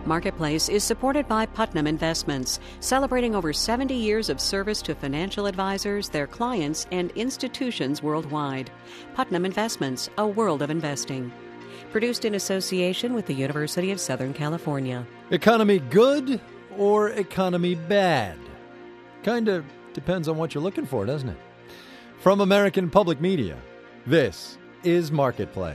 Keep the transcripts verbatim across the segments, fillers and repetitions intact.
Marketplace is supported by Putnam Investments, celebrating over seventy years of service to financial advisors, their clients, and institutions worldwide. Putnam Investments, a world of investing. Produced in association with the University of Southern California. Economy good or economy bad? Kind of depends on what you're looking for, doesn't it? From American Public Media, this is Marketplace.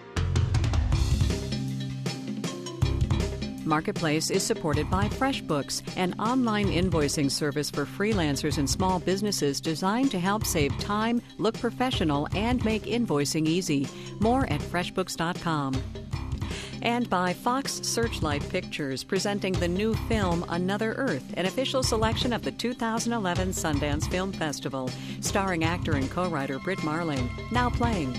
Marketplace is supported by FreshBooks, an online invoicing service for freelancers and small businesses designed to help save time, look professional, and make invoicing easy. More at freshbooks dot com. And by Fox Searchlight Pictures, presenting the new film Another Earth, an official selection of the two thousand eleven Sundance Film Festival, starring actor and co-writer Britt Marling, now playing.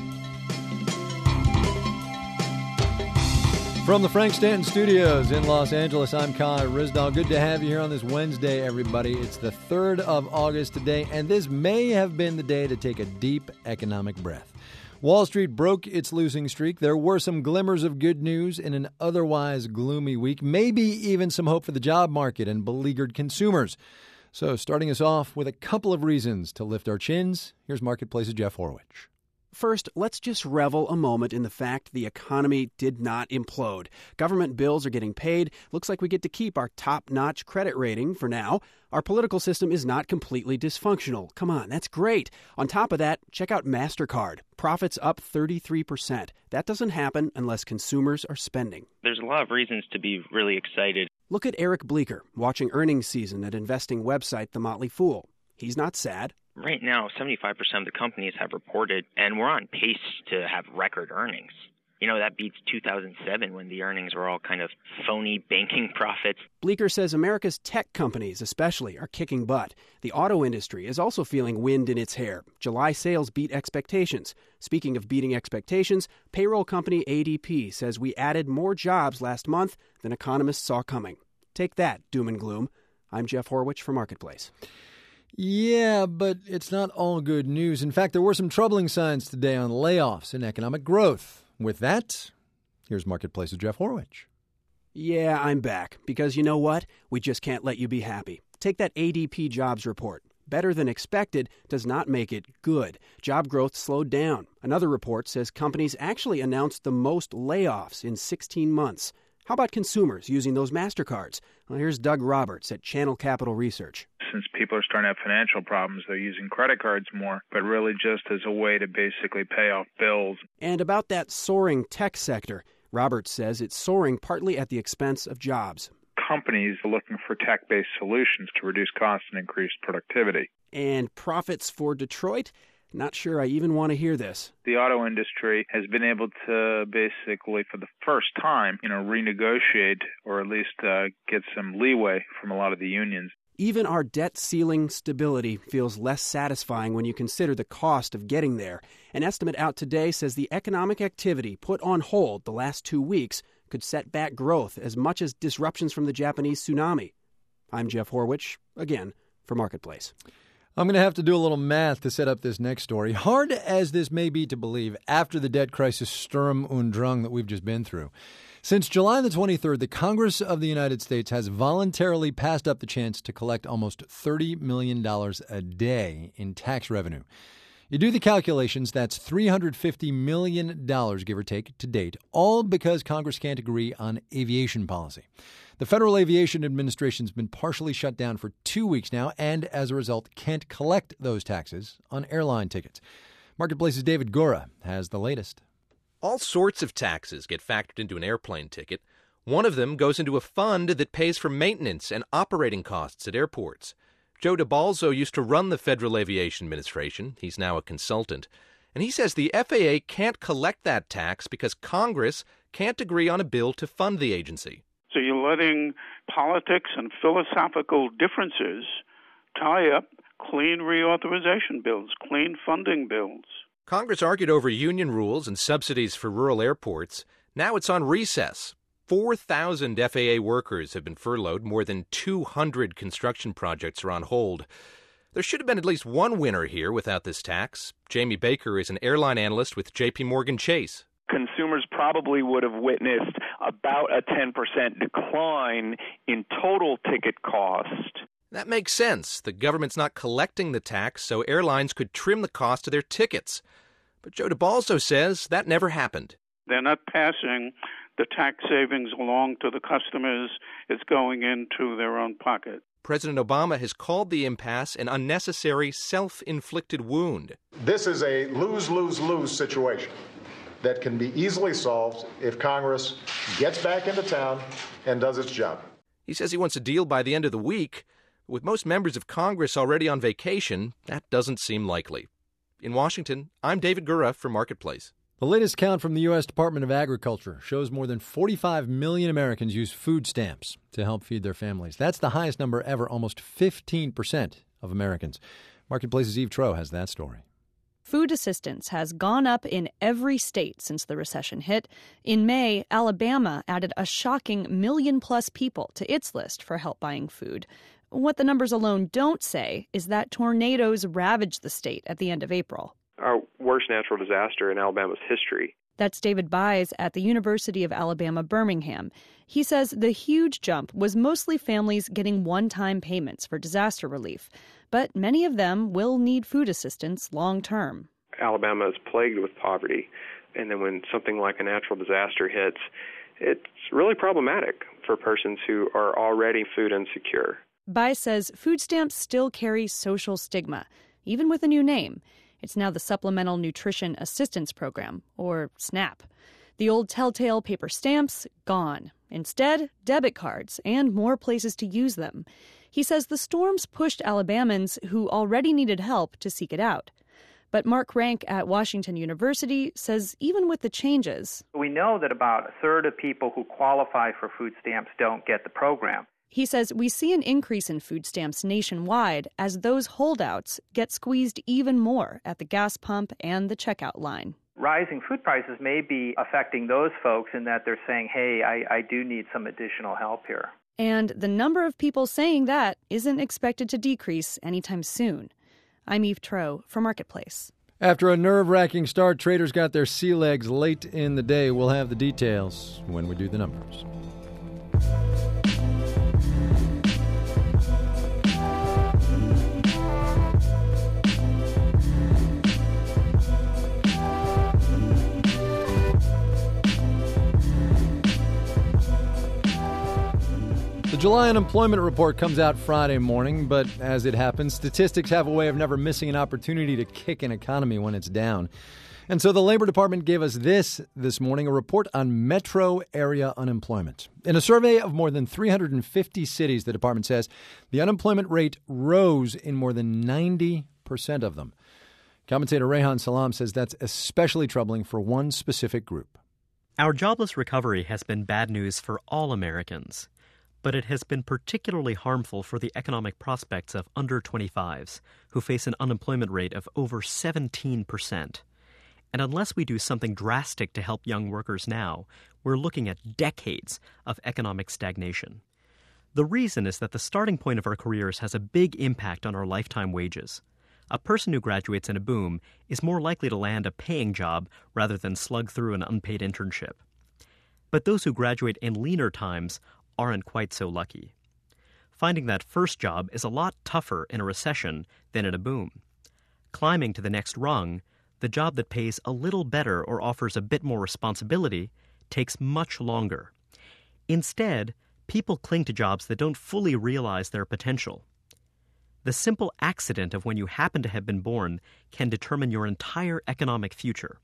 From the Frank Stanton Studios in Los Angeles, I'm Kai Ryssdal. Good to have you here on this Wednesday, everybody. It's the third of August today, and this may have been the day to take a deep economic breath. Wall Street broke its losing streak. There were some glimmers of good news in an otherwise gloomy week, maybe even some hope for the job market and beleaguered consumers. So starting us off with a couple of reasons to lift our chins, here's Marketplace's Jeff Horwich. First, let's just revel a moment in the fact the economy did not implode. Government bills are getting paid. Looks like we get to keep our top-notch credit rating for now. Our political system is not completely dysfunctional. Come on, that's great. On top of that, check out MasterCard. Profits up thirty-three percent. That doesn't happen unless consumers are spending. There's a lot of reasons to be really excited. Look at Eric Bleeker, watching earnings season at investing website The Motley Fool. He's not sad. Right now, seventy-five percent of the companies have reported, and we're on pace to have record earnings. You know, that beats two thousand seven when the earnings were all kind of phony banking profits. Bleeker says America's tech companies especially are kicking butt. The auto industry is also feeling wind in its hair. July sales beat expectations. Speaking of beating expectations, payroll company A D P says we added more jobs last month than economists saw coming. Take that, doom and gloom. I'm Jeff Horwich for Marketplace. Yeah, but it's not all good news. In fact, there were some troubling signs today on layoffs and economic growth. With that, here's Marketplace's Jeff Horwich. Yeah, I'm back. Because you know what? We just can't let you be happy. Take that A D P jobs report. Better than expected does not make it good. Job growth slowed down. Another report says companies actually announced the most layoffs in sixteen months. How about consumers using those MasterCards? Well, here's Doug Roberts at Channel Capital Research. Since people are starting to have financial problems, they're using credit cards more, but really just as a way to basically pay off bills. And about that soaring tech sector, Roberts says it's soaring partly at the expense of jobs. Companies are looking for tech-based solutions to reduce costs and increase productivity. And profits for Detroit? Not sure I even want to hear this. The auto industry has been able to basically, for the first time, you know, renegotiate or at least uh, get some leeway from a lot of the unions. Even our debt ceiling stability feels less satisfying when you consider the cost of getting there. An estimate out today says the economic activity put on hold the last two weeks could set back growth as much as disruptions from the Japanese tsunami. I'm Jeff Horwich, again, for Marketplace. I'm going to have to do a little math to set up this next story. Hard as this may be to believe after the debt crisis Sturm und Drang that we've just been through. Since July the twenty-third, the Congress of the United States has voluntarily passed up the chance to collect almost thirty million dollars a day in tax revenue. You do the calculations, that's three hundred fifty million dollars, give or take, to date, all because Congress can't agree on aviation policy. The Federal Aviation Administration's been partially shut down for two weeks now and, as a result, can't collect those taxes on airline tickets. Marketplace's David Gora has the latest. All sorts of taxes get factored into an airplane ticket. One of them goes into a fund that pays for maintenance and operating costs at airports. Joe DeBalzo used to run the Federal Aviation Administration. He's now a consultant. And he says the F A A can't collect that tax because Congress can't agree on a bill to fund the agency. So you're letting politics and philosophical differences tie up clean reauthorization bills, clean funding bills. Congress argued over union rules and subsidies for rural airports. Now it's on recess. four thousand F A A workers have been furloughed. More than two hundred construction projects are on hold. There should have been at least one winner here without this tax. Jamie Baker is an airline analyst with J P Morgan Chase. consumers probably would have witnessed about a ten percent decline in total ticket cost. That makes sense. The government's not collecting the tax, so airlines could trim the cost of their tickets. But Joe DeBalzo says that never happened. They're not passing the tax savings along to the customers. It's going into their own pocket. President Obama has called the impasse an unnecessary, self-inflicted wound. This is a lose-lose-lose situation that can be easily solved if Congress gets back into town and does its job. He says he wants a deal by the end of the week. With most members of Congress already on vacation, that doesn't seem likely. In Washington, I'm David Gura for Marketplace. The latest count from the U S Department of Agriculture shows more than forty-five million Americans use food stamps to help feed their families. That's the highest number ever. Almost fifteen percent of Americans. Marketplace's Eve Troeh has that story. Food assistance has gone up in every state since the recession hit. In May, Alabama added a shocking million-plus people to its list for help buying food. What the numbers alone don't say is that tornadoes ravaged the state at the end of April. Our worst natural disaster in Alabama's history. That's David Byes at the University of Alabama, Birmingham. He says the huge jump was mostly families getting one-time payments for disaster relief, but many of them will need food assistance long term. Alabama is plagued with poverty, and then when something like a natural disaster hits, it's really problematic for persons who are already food insecure. Byes says food stamps still carry social stigma, even with a new name. It's now the Supplemental Nutrition Assistance Program, or SNAP. The old telltale paper stamps, gone. Instead, debit cards and more places to use them. He says the storms pushed Alabamans who already needed help to seek it out. But Mark Rank at Washington University says even with the changes, we know that about a third of people who qualify for food stamps don't get the program. He says we see an increase in food stamps nationwide as those holdouts get squeezed even more at the gas pump and the checkout line. Rising food prices may be affecting those folks in that they're saying, hey, I, I do need some additional help here. And the number of people saying that isn't expected to decrease anytime soon. I'm Eve Troeh for Marketplace. After a nerve-wracking start, traders got their sea legs late in the day. We'll have the details when we do the numbers. The July unemployment report comes out Friday morning, but as it happens, statistics have a way of never missing an opportunity to kick an economy when it's down. And so the Labor Department gave us this this morning, a report on metro area unemployment. In a survey of more than three hundred fifty cities, the department says the unemployment rate rose in more than ninety percent of them. Commentator Rehan Salam says that's especially troubling for one specific group. Our jobless recovery has been bad news for all Americans. But it has been particularly harmful for the economic prospects of under twenty-fives, who face an unemployment rate of over seventeen percent. And unless we do something drastic to help young workers now, we're looking at decades of economic stagnation. The reason is that the starting point of our careers has a big impact on our lifetime wages. A person who graduates in a boom is more likely to land a paying job rather than slug through an unpaid internship. But those who graduate in leaner times aren't quite so lucky. Finding that first job is a lot tougher in a recession than in a boom. Climbing to the next rung, the job that pays a little better or offers a bit more responsibility, takes much longer. Instead, people cling to jobs that don't fully realize their potential. The simple accident of when you happen to have been born can determine your entire economic future.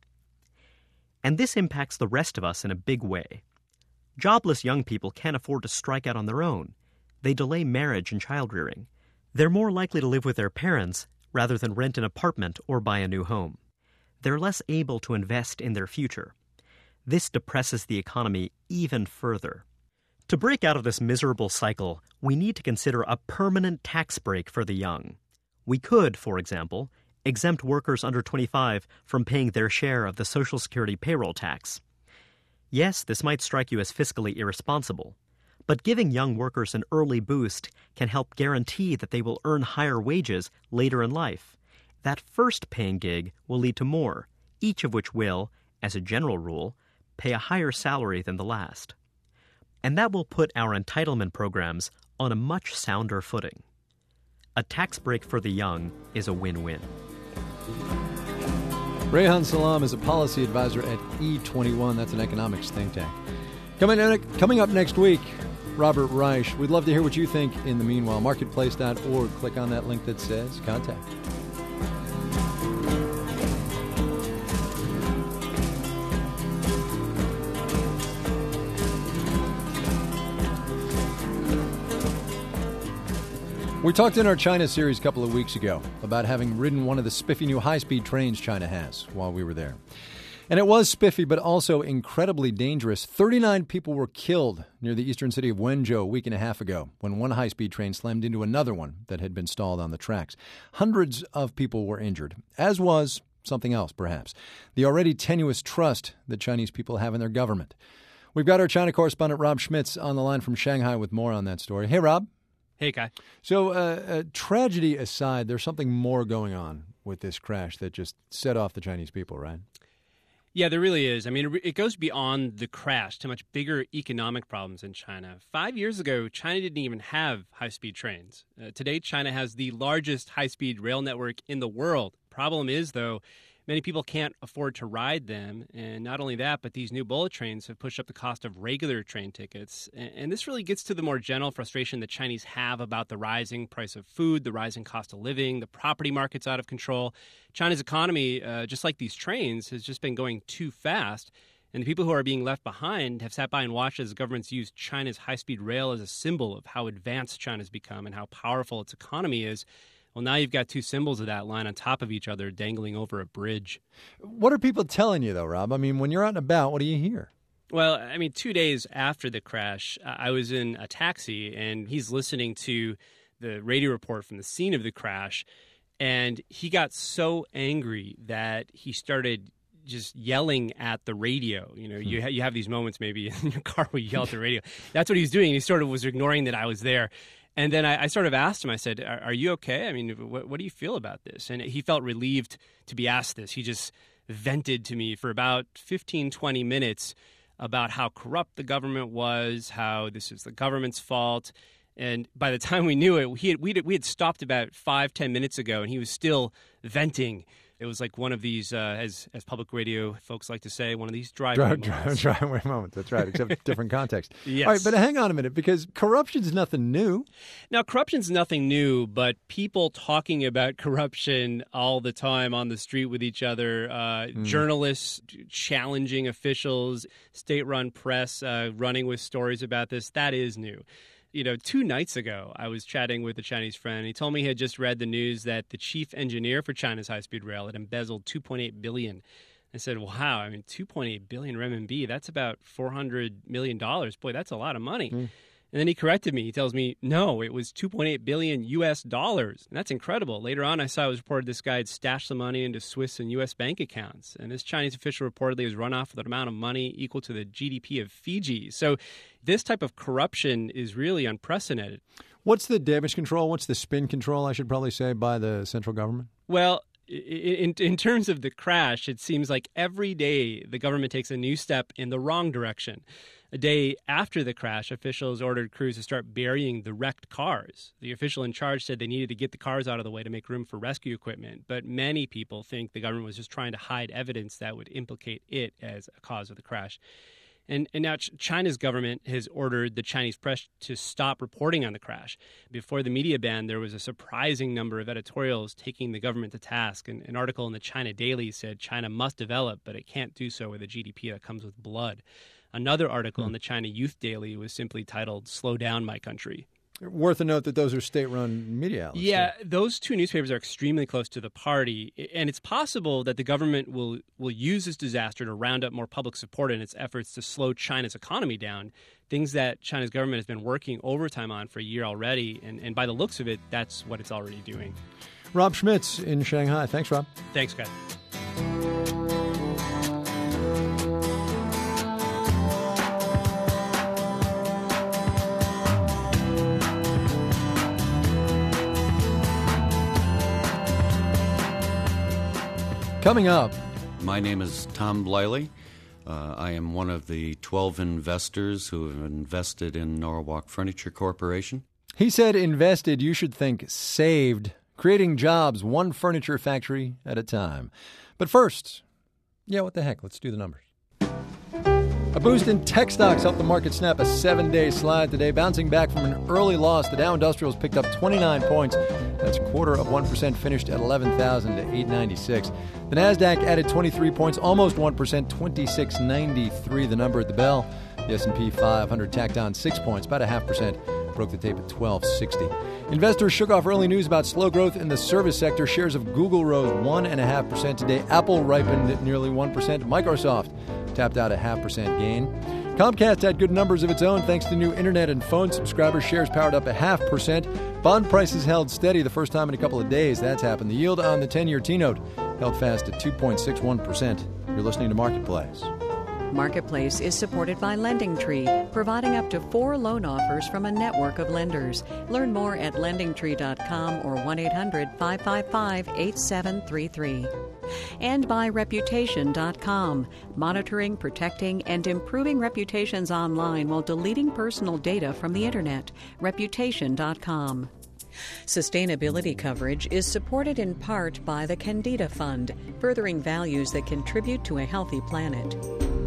And this impacts the rest of us in a big way. Jobless young people can't afford to strike out on their own. They delay marriage and child-rearing. They're more likely to live with their parents rather than rent an apartment or buy a new home. They're less able to invest in their future. This depresses the economy even further. To break out of this miserable cycle, we need to consider a permanent tax break for the young. We could, for example, exempt workers under twenty-five from paying their share of the Social Security payroll tax. Yes, this might strike you as fiscally irresponsible, but giving young workers an early boost can help guarantee that they will earn higher wages later in life. That first paying gig will lead to more, each of which will, as a general rule, pay a higher salary than the last. And that will put our entitlement programs on a much sounder footing. A tax break for the young is a win-win. Rehan Salam is a policy advisor at E twenty-one. That's an economics think tank. Coming, coming up next week, Robert Reich. We'd love to hear what you think in the meanwhile. Marketplace dot org. Click on that link that says contact. We talked in our China series a couple of weeks ago about having ridden one of the spiffy new high-speed trains China has while we were there. And it was spiffy, but also incredibly dangerous. thirty-nine people were killed near the eastern city of Wenzhou a week and a half ago when one high-speed train slammed into another one that had been stalled on the tracks. Hundreds of people were injured, as was something else, perhaps, the already tenuous trust that Chinese people have in their government. We've got our China correspondent Rob Schmitz on the line from Shanghai with more on that story. Hey, Rob. Hey, Kai. So, uh, uh, tragedy aside, there's something more going on with this crash that just set off the Chinese people, right? Yeah, there really is. I mean, it goes beyond the crash to much bigger economic problems in China. Five years ago, China didn't even have high-speed trains. Uh, today, China has the largest high-speed rail network in the world. Problem is, though, many people can't afford to ride them. And not only that, but these new bullet trains have pushed up the cost of regular train tickets. And this really gets to the more general frustration that Chinese have about the rising price of food, the rising cost of living, the property market's out of control. China's economy, uh, just like these trains, has just been going too fast. And the people who are being left behind have sat by and watched as governments use China's high-speed rail as a symbol of how advanced China's become and how powerful its economy is. Well, now you've got two symbols of that line on top of each other dangling over a bridge. What are people telling you, though, Rob? I mean, when you're out and about, what do you hear? Well, I mean, two days after the crash, I was in a taxi, and he's listening to the radio report from the scene of the crash, and he got so angry that he started just yelling at the radio. You know, hmm. you, ha- you have these moments maybe in your car where you yell at the radio. That's what he was doing. He sort of was ignoring that I was there. And then I, I sort of asked him, I said, are, are you okay? I mean, what, what do you feel about this? And he felt relieved to be asked this. He just vented to me for about fifteen, twenty minutes about how corrupt the government was, how this is the government's fault. And by the time we knew it, he had, we, had, we had stopped about five, ten minutes ago, and he was still venting. It was like one of these, uh, as as public radio folks like to say, one of these driveway Dri- moments. Dri- driveway moments, that's right, except different context. Yes. All right, but hang on a minute, because corruption's nothing new. Now, corruption's nothing new, but people talking about corruption all the time on the street with each other, uh, mm. journalists challenging officials, state-run press uh, running with stories about this, that is new. You know, two nights ago, I was chatting with a Chinese friend. He told me he had just read the news that the chief engineer for China's high-speed rail had embezzled two point eight billion dollars. I said, wow, I mean, two point eight billion renminbi, that's about four hundred million dollars. Boy, that's a lot of money. Mm. And then he corrected me. He tells me, no, it was two point eight billion U S dollars. And that's incredible. Later on, I saw it was reported this guy had stashed the money into Swiss and U S bank accounts. And this Chinese official reportedly has run off with an amount of money equal to the G D P of Fiji. So this type of corruption is really unprecedented. What's the damage control? What's the spin control, I should probably say, by the central government? Well, in, in terms of the crash, it seems like every day the government takes a new step in the wrong direction. A day after the crash, officials ordered crews to start burying the wrecked cars. The official in charge said they needed to get the cars out of the way to make room for rescue equipment. But many people think the government was just trying to hide evidence that would implicate it as a cause of the crash. And, and now China's government has ordered the Chinese press to stop reporting on the crash. Before the media ban, there was a surprising number of editorials taking the government to task. And an article in the China Daily said China must develop, but it can't do so with a G D P that comes with blood. Another article hmm. in the China Youth Daily was simply titled, "Slow Down, My Country." Worth a note that those are state-run media outlets. Yeah, too. Those two newspapers are extremely close to the party, and it's possible that the government will, will use this disaster to round up more public support in its efforts to slow China's economy down, things that China's government has been working overtime on for a year already, and, and by the looks of it, that's what it's already doing. Rob Schmitz in Shanghai. Thanks, Rob. Thanks, guys. Coming up, My name is Tom Bliley. Uh, I am one of the twelve investors who have invested in Norwalk Furniture Corporation. He said invested, you should think saved, creating jobs one furniture factory at a time. But first, yeah, what the heck, let's do the numbers. A boost in tech stocks helped the market snap a seven-day slide today. Bouncing back from an early loss, the Dow Industrials picked up twenty-nine points. That's a quarter of one percent, finished at eleven thousand eight hundred ninety-six. The NASDAQ added twenty-three points, almost one percent, twenty-six ninety-three, the number at the bell. The S and P five hundred tacked on six points, about a half percent, broke the tape at twelve sixty. Investors shook off early news about slow growth in the service sector. Shares of Google rose one point five percent today. Apple ripened at nearly one percent. Microsoft tapped out a half percent gain. Comcast had good numbers of its own thanks to new internet and phone subscribers. Shares powered up a half percent. Bond prices held steady the first time in a couple of days. That's happened. The yield on the ten-year T-note held fast at two point six one percent. You're listening to Marketplace. Marketplace is supported by LendingTree, providing up to four loan offers from a network of lenders. Learn more at lending tree dot com or one eight hundred five five five eight seven three three. And by reputation dot com, monitoring, protecting, and improving reputations online while deleting personal data from the Internet. reputation dot com. Sustainability coverage is supported in part by the Candida Fund, furthering values that contribute to a healthy planet.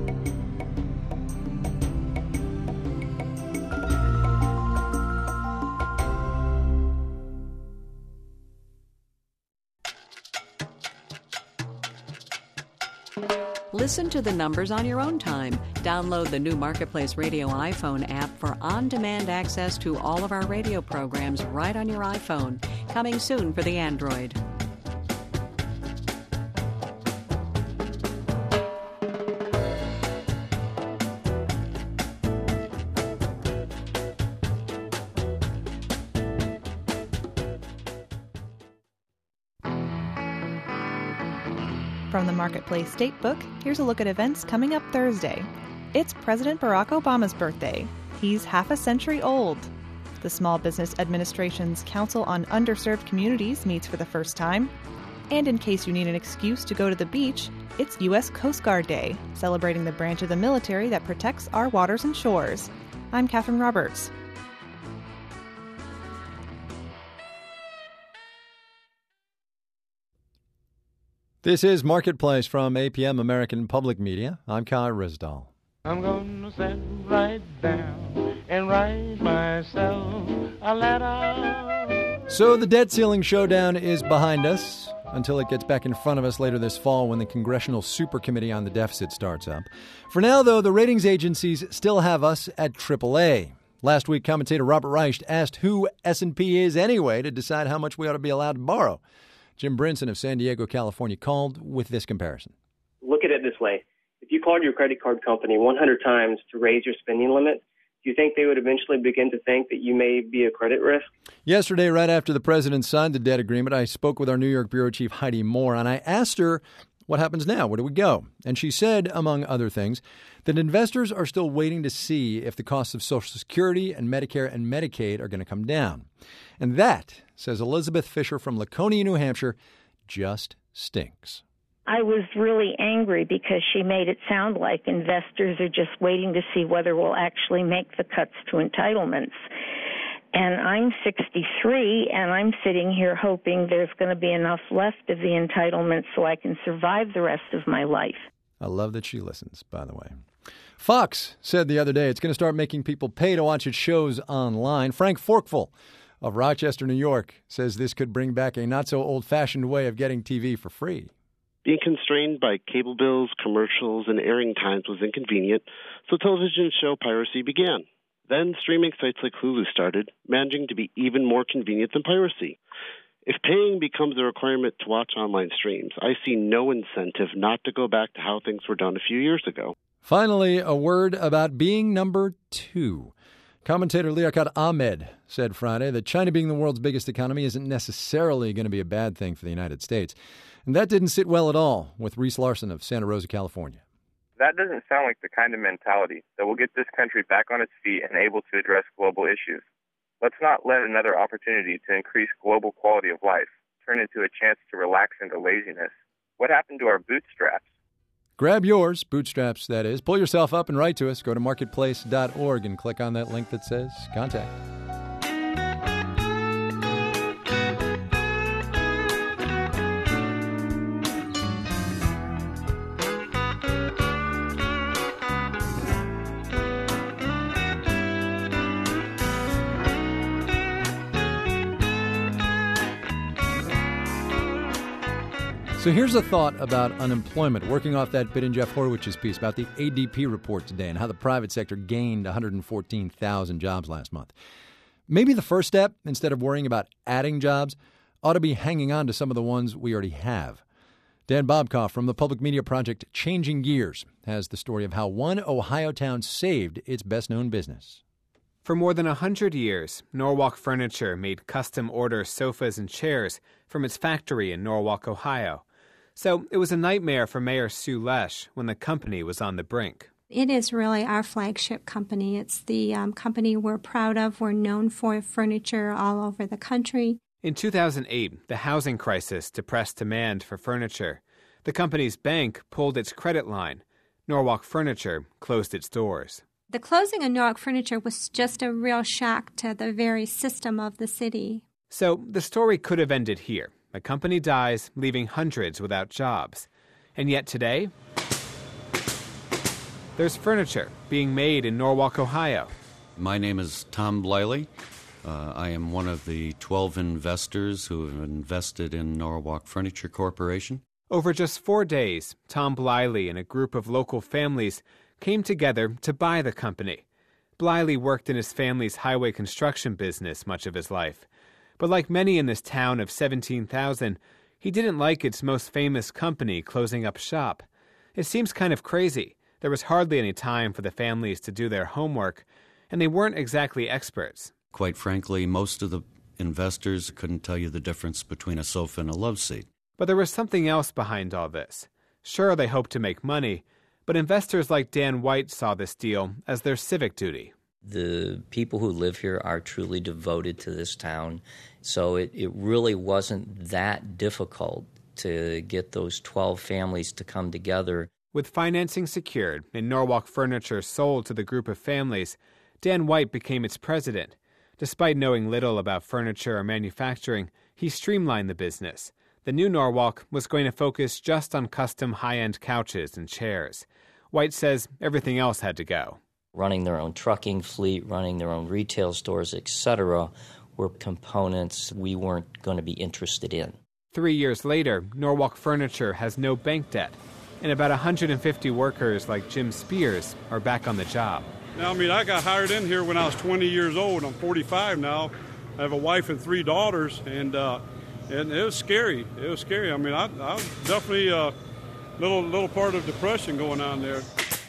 Listen to the numbers on your own time. Download the new Marketplace Radio iPhone app for on-demand access to all of our radio programs right on your iPhone. Coming soon for the Android. From the Marketplace Statebook, here's a look at events coming up Thursday. It's President Barack Obama's birthday. He's half a century old. The Small Business Administration's Council on Underserved Communities meets for the first time. And in case you need an excuse to go to the beach, it's U S Coast Guard Day, celebrating the branch of the military that protects our waters and shores. I'm Catherine Roberts. This is Marketplace from A P M American Public Media. I'm Kai Rizdal. I'm gonna sit right down and write myself a letter. So the debt ceiling showdown is behind us until it gets back in front of us later this fall when the Congressional Super Committee on the Deficit starts up. For now, though, the ratings agencies still have us at triple A. Last week, commentator Robert Reich asked who S and P is anyway to decide how much we ought to be allowed to borrow. Jim Brinson of San Diego, California, called with this comparison. Look at it this way. If you called your credit card company one hundred times to raise your spending limit, do you think they would eventually begin to think that you may be a credit risk? Yesterday, right after the president signed the debt agreement, I spoke with our New York bureau chief, Heidi Moore, and I asked her, what happens now? Where do we go? And she said, among other things, that investors are still waiting to see if the costs of Social Security and Medicare and Medicaid are going to come down. And that, says Elizabeth Fisher from Laconia, New Hampshire, just stinks. I was really angry because she made it sound like investors are just waiting to see whether we'll actually make the cuts to entitlements. And I'm sixty-three, and I'm sitting here hoping there's going to be enough left of the entitlements so I can survive the rest of my life. I love that she listens, by the way. Fox said the other day it's going to start making people pay to watch its shows online. Frank Forkful of Rochester, New York, says this could bring back a not-so-old-fashioned way of getting T V for free. Being constrained by cable bills, commercials, and airing times was inconvenient, so television show piracy began. Then streaming sites like Hulu started, managing to be even more convenient than piracy. If paying becomes a requirement to watch online streams, I see no incentive not to go back to how things were done a few years ago. Finally, a word about being number two. Commentator Liaquat Ahmed said Friday that China being the world's biggest economy isn't necessarily going to be a bad thing for the United States. And that didn't sit well at all with Reese Larson of Santa Rosa, California. That doesn't sound like the kind of mentality that will get this country back on its feet and able to address global issues. Let's not let another opportunity to increase global quality of life turn into a chance to relax into laziness. What happened to our bootstraps? Grab yours, Bootstraps, that is. Pull yourself up and write to us. Go to marketplace dot org and click on that link that says Contact. So here's a thought about unemployment, working off that bit in Jeff Horwich's piece about the A D P report today and how the private sector gained one hundred fourteen thousand jobs last month. Maybe the first step, instead of worrying about adding jobs, ought to be hanging on to some of the ones we already have. Dan Bobkoff from the public media project Changing Gears has the story of how one Ohio town saved its best-known business. For more than a hundred years, Norwalk Furniture made custom-order sofas and chairs from its factory in Norwalk, Ohio. So it was a nightmare for Mayor Sue Lesh when the company was on the brink. It is really our flagship company. It's the um, company we're proud of. We're known for furniture all over the country. In two thousand eight, the housing crisis depressed demand for furniture. The company's bank pulled its credit line. Norwalk Furniture closed its doors. The closing of Norwalk Furniture was just a real shock to the very system of the city. So the story could have ended here. A company dies, leaving hundreds without jobs. And yet today, there's furniture being made in Norwalk, Ohio. My name is Tom Bliley. Uh, I am one of the twelve investors who have invested in Norwalk Furniture Corporation. Over just four days, Tom Bliley and a group of local families came together to buy the company. Bliley worked in his family's highway construction business much of his life. But like many in this town of seventeen thousand, he didn't like its most famous company closing up shop. It seems kind of crazy. There was hardly any time for the families to do their homework, and they weren't exactly experts. Quite frankly, most of the investors couldn't tell you the difference between a sofa and a love seat. But there was something else behind all this. Sure, they hoped to make money, but investors like Dan White saw this deal as their civic duty. The people who live here are truly devoted to this town, so it, it really wasn't that difficult to get those twelve families to come together. With financing secured and Norwalk Furniture sold to the group of families, Dan White became its president. Despite knowing little about furniture or manufacturing, he streamlined the business. The new Norwalk was going to focus just on custom high-end couches and chairs. White says everything else had to go. Running their own trucking fleet, running their own retail stores, et cetera, were components we weren't going to be interested in. Three years later, Norwalk Furniture has no bank debt, and about one hundred fifty workers like Jim Spears are back on the job. Now, I mean, I got hired in here when I was twenty years old. I'm forty-five now. I have a wife and three daughters, and uh, and it was scary. It was scary. I mean, I, I was definitely a little, little part of depression going on there.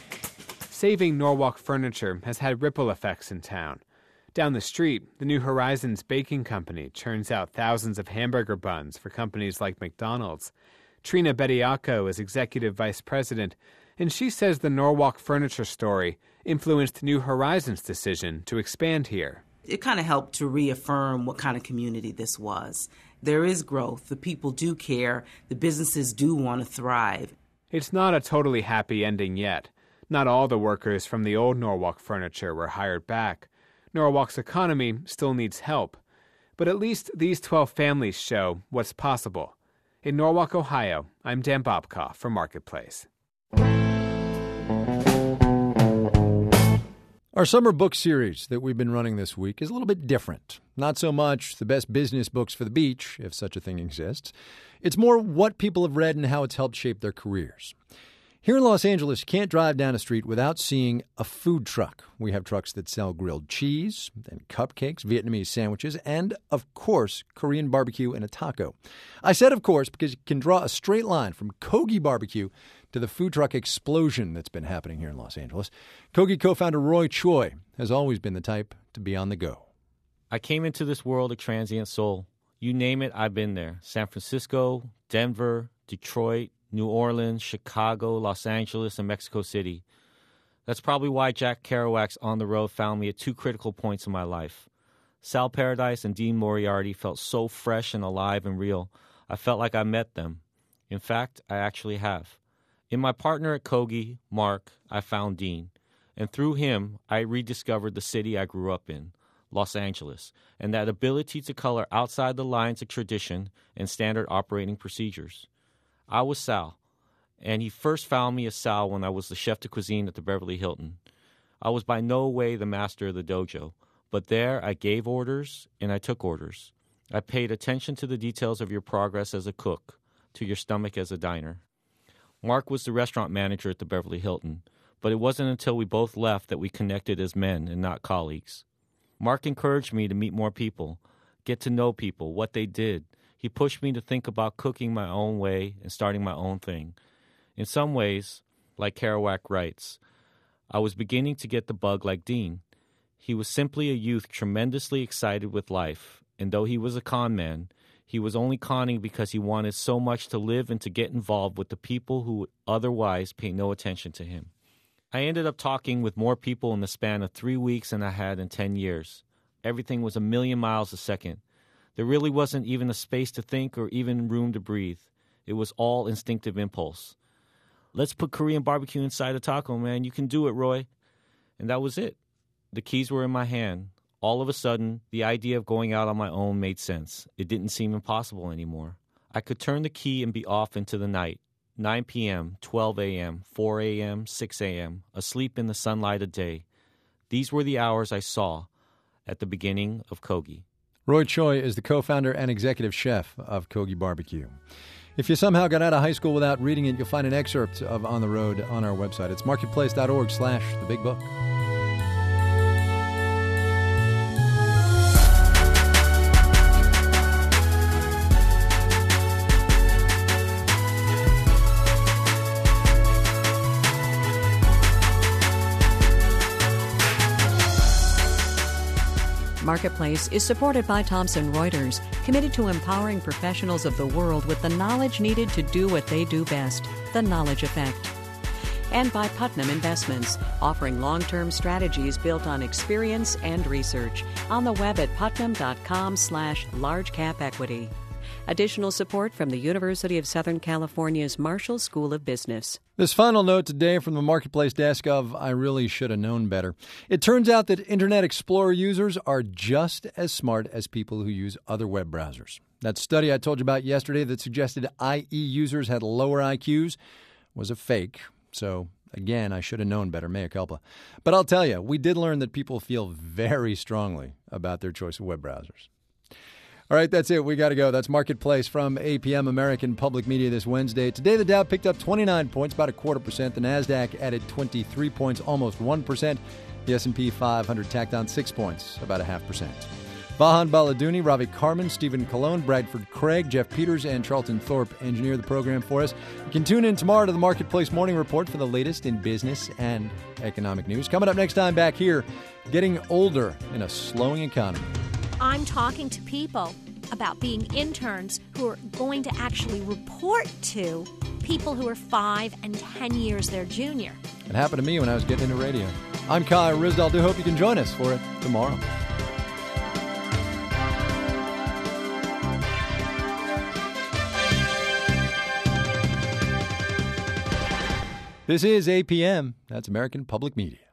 Saving Norwalk Furniture has had ripple effects in town. Down the street, the New Horizons Baking Company churns out thousands of hamburger buns for companies like McDonald's. Trina Bediaco is executive vice president, and she says the Norwalk Furniture story influenced New Horizons' decision to expand here. It kind of helped to reaffirm what kind of community this was. There is growth. The people do care. The businesses do want to thrive. It's not a totally happy ending yet. Not all the workers from the old Norwalk Furniture were hired back. Norwalk's economy still needs help. But at least these twelve families show what's possible. In Norwalk, Ohio, I'm Dan Bobkoff for Marketplace. Our summer book series that we've been running this week is a little bit different. Not so much the best business books for the beach, if such a thing exists. It's more what people have read and how it's helped shape their careers. Here in Los Angeles, you can't drive down a street without seeing a food truck. We have trucks that sell grilled cheese, and cupcakes, Vietnamese sandwiches, and, of course, Korean barbecue and a taco. I said, of course, because you can draw a straight line from Kogi Barbecue to the food truck explosion that's been happening here in Los Angeles. Kogi co-founder Roy Choi has always been the type to be on the go. I came into this world of transient soul. You name it, I've been there. San Francisco, Denver, Detroit, New Orleans, Chicago, Los Angeles, and Mexico City. That's probably why Jack Kerouac's On the Road found me at two critical points in my life. Sal Paradise and Dean Moriarty felt so fresh and alive and real. I felt like I met them. In fact, I actually have. In my partner at Kogi, Mark, I found Dean. And through him, I rediscovered the city I grew up in, Los Angeles, and that ability to color outside the lines of tradition and standard operating procedures. I was Sal, and he first found me as Sal when I was the chef de cuisine at the Beverly Hilton. I was by no way the master of the dojo, but there I gave orders and I took orders. I paid attention to the details of your progress as a cook, to your stomach as a diner. Mark was the restaurant manager at the Beverly Hilton, but it wasn't until we both left that we connected as men and not colleagues. Mark encouraged me to meet more people, get to know people, what they did. He pushed me to think about cooking my own way and starting my own thing. In some ways, like Kerouac writes, I was beginning to get the bug like Dean. He was simply a youth tremendously excited with life, and though he was a con man, he was only conning because he wanted so much to live and to get involved with the people who would otherwise pay no attention to him. I ended up talking with more people in the span of three weeks than I had in ten years. Everything was a million miles a second. There really wasn't even a space to think or even room to breathe. It was all instinctive impulse. Let's put Korean barbecue inside a taco, man. You can do it, Roy. And that was it. The keys were in my hand. All of a sudden, the idea of going out on my own made sense. It didn't seem impossible anymore. I could turn the key and be off into the night. nine p.m., twelve a.m., four a.m., six a.m., asleep in the sunlight of day. These were the hours I saw at the beginning of Kogi. Roy Choi is the co-founder and executive chef of Kogi Barbecue. If you somehow got out of high school without reading it, you'll find an excerpt of On the Road on our website. It's marketplace.org slash the big book. Marketplace is supported by Thomson Reuters, committed to empowering professionals of the world with the knowledge needed to do what they do best, the knowledge effect. And by Putnam Investments, offering long-term strategies built on experience and research. On the web at putnam.com slash large cap equity. Additional support from the University of Southern California's Marshall School of Business. This final note today from the Marketplace desk of I really should have known better. It turns out that Internet Explorer users are just as smart as people who use other web browsers. That study I told you about yesterday that suggested I E users had lower I Qs was a fake. So, again, I should have known better, mea culpa. But I'll tell you, we did learn that people feel very strongly about their choice of web browsers. All right, that's it. We got to go. That's Marketplace from A P M American Public Media this Wednesday. Today, the Dow picked up twenty-nine points, about a quarter percent. The NASDAQ added twenty-three points, almost one percent. The S and P five hundred tacked on six points, about a half percent. Vahan Baladuni, Ravi Karman, Stephen Colon, Bradford Craig, Jeff Peters, and Charlton Thorpe engineer the program for us. You can tune in tomorrow to the Marketplace Morning Report for the latest in business and economic news. Coming up next time back here, getting older in a slowing economy. I'm talking to people about being interns who are going to actually report to people who are five and ten years their junior. It happened to me when I was getting into radio. I'm Kai Ryssdal. Do hope you can join us for it tomorrow. This is A P M. That's American Public Media.